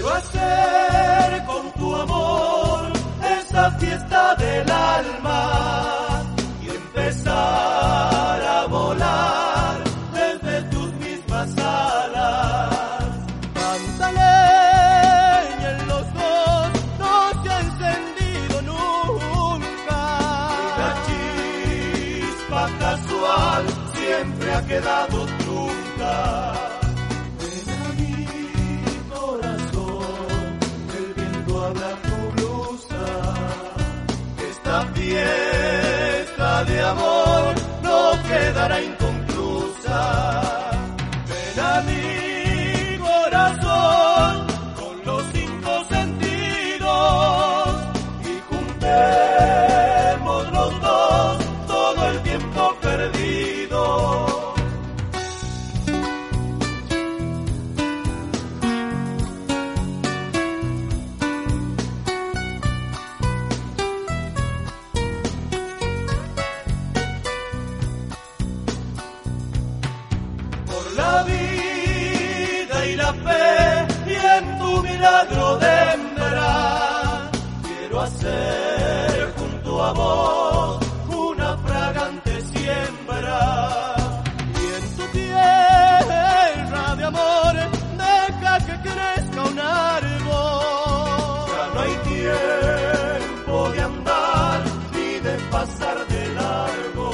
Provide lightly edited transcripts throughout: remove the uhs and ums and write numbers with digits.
Quiero hacer con tu amor esa fiesta del alma y empezar a volar desde tus mismas alas. Tanta leña en los dos no se ha encendido nunca. La chispa casual siempre ha quedado trunca. Esta fiesta de amor no quedará inconclusa. Ven a mi corazón con los 5 sentidos y juntemos los dos todo el tiempo perdido. La vida y la fe y en tu milagro de hembra quiero hacer junto a vos una fragante siembra y en tu tierra de amor deja que crezca un árbol. Ya no hay tiempo de andar ni de pasar de largo.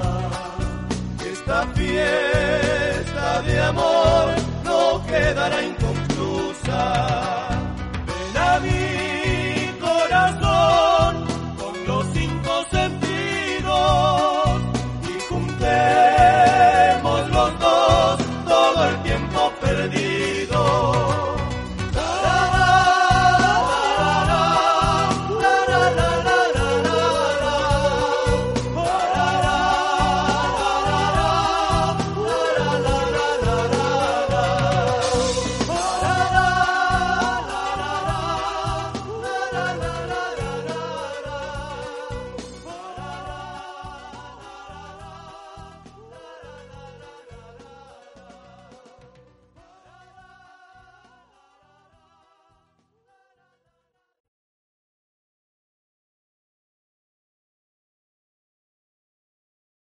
Esta fiesta de amor no quedará